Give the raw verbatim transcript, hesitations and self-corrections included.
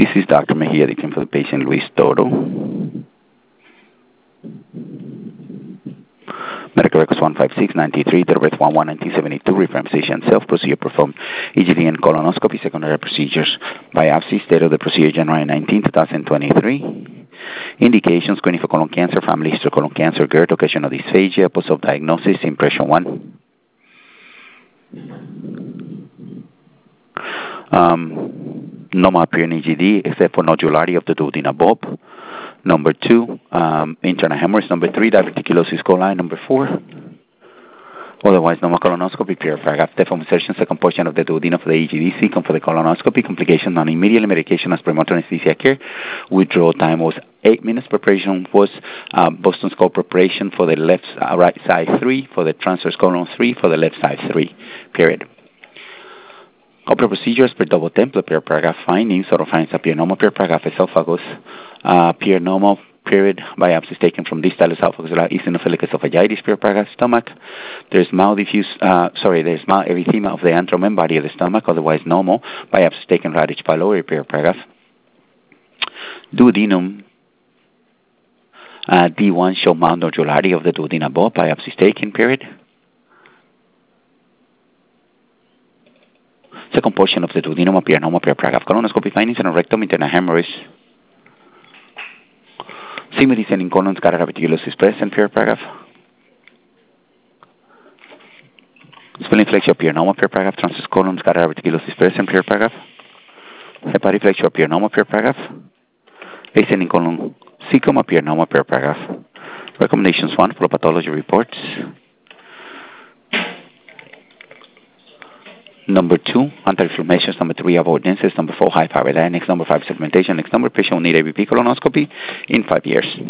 This is Doctor Mejia looking for the patient Luis Toro. Medical records one five six nine three, date of birth one one nineteen seventy-two, reference patient self-procedure performed E G D and colonoscopy, secondary procedures, biopsy, state of the procedure January nineteenth, twenty twenty-three. Indications, screening for colon cancer, family history of colon cancer, GERD, occasional dysphagia, post-op diagnosis, impression one. Um, no appear in E G D except for nodularity of the duodenal bulb. Number two, um, internal hemorrhage. Number three, diverticulosis coli. Number four, otherwise normal colonoscopy, period. Paragraph from insertion, second portion of the duodenum for the E G D, second for the colonoscopy, complication non-immediate, medication as premotor anesthesia care. Withdrawal time was eight minutes. Preparation was uh, Boston Scope preparation for the left uh, right side three, for the transverse colon three, for the left side three, period. Couple of procedures per double template, per paragraph findings, sort of finds a normal, per paragraph esophagus, uh, per normal, period, biopsies taken from distal esophagus, eosinophilic esophagitis, per paragraph stomach. There's mild diffuse, uh, sorry, there's mild erythema of the antrum and body of the stomach, otherwise normal, biopsies taken right H. pylori, per paragraph. Duodenum, uh, D one show mild nodularity of the duodenal bulb, biopsies taken, period. Second portion of the duodenum appear normal, per paragraph. Colonoscopy findings and a rectum, internal hemorrhage. Sigmoidis and in colon scatter diverticulosis present, per paragraph. Spleen flexure appear normal, per paragraph. Transverse colon scatter diverticulosis present, per paragraph. Hepatic flexure appear normal, per paragraph. Ascending in colon cecum appear normal, per paragraph. Recommendations one, for pathology reports. Number two, anti-inflammations. Number three, avoidances. Number four, hypothyroidism. Next, number five, segmentation. Next, number patient will need A B P colonoscopy in five years.